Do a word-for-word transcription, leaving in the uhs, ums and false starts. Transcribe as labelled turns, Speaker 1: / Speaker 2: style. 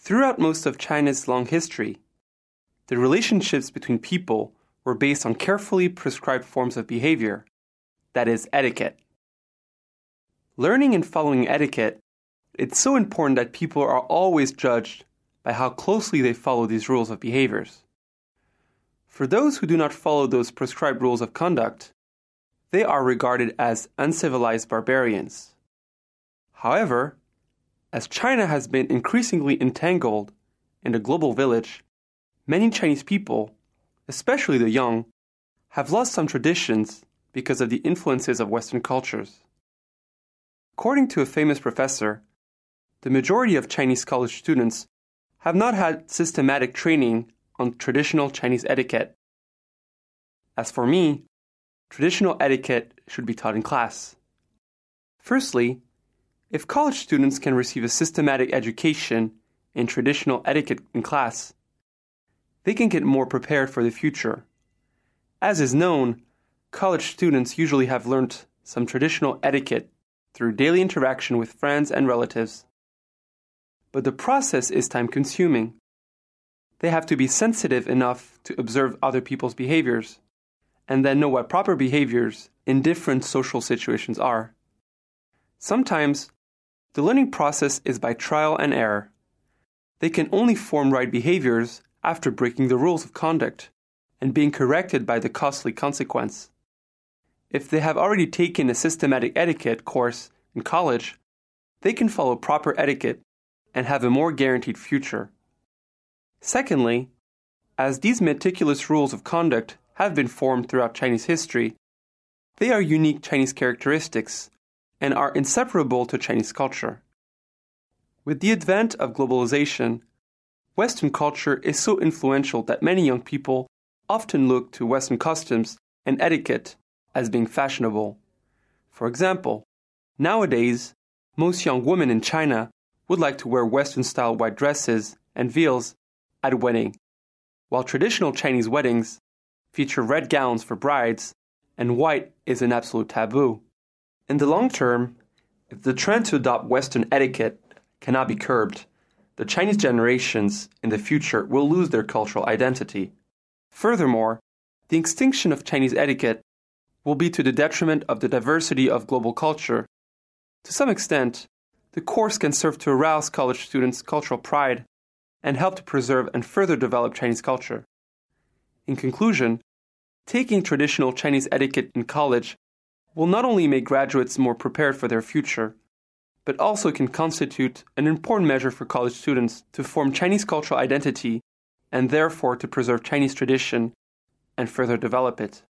Speaker 1: Throughout most of China's long history, the relationships between people were based on carefully prescribed forms of behavior, that is, etiquette. Learning and following etiquette, it's so important that people are always judged by how closely they follow these rules of behaviors. For those who do not follow those prescribed rules of conduct, they are regarded as uncivilized barbarians. However, as China has been increasingly entangled in the global village, many Chinese people, especially the young, have lost some traditions because of the influences of Western cultures. According to a famous professor, the majority of Chinese college students have not had systematic training on traditional Chinese etiquette. As for me, traditional etiquette should be taught in class. Firstly, if college students can receive a systematic education in traditional etiquette in class, they can get more prepared for the future. As is known, college students usually have learned some traditional etiquette through daily interaction with friends and relatives. But the process is time-consuming. They have to be sensitive enough to observe other people's behaviors, and then know what proper behaviors in different social situations are. Sometimes, the learning process is by trial and error. They can only form right behaviors after breaking the rules of conduct and being corrected by the costly consequence. If they have already taken a systematic etiquette course in college, they can follow proper etiquette and have a more guaranteed future. Secondly, as these meticulous rules of conduct have been formed throughout Chinese history, they are unique Chinese characteristics and are inseparable to Chinese culture. With the advent of globalization, Western culture is so influential that many young people often look to Western customs and etiquette as being fashionable. For example, nowadays, most young women in China would like to wear Western-style white dresses and veils at a wedding, while traditional Chinese weddings feature red gowns for brides and white is an absolute taboo. In the long term, if the trend to adopt Western etiquette cannot be curbed, the Chinese generations in the future will lose their cultural identity. Furthermore, the extinction of Chinese etiquette will be to the detriment of the diversity of global culture. To some extent, the course can serve to arouse college students' cultural pride and help to preserve and further develop Chinese culture. In conclusion, taking traditional Chinese etiquette in college will not only make graduates more prepared for their future, but also can constitute an important measure for college students to form Chinese cultural identity and therefore to preserve Chinese tradition and further develop it.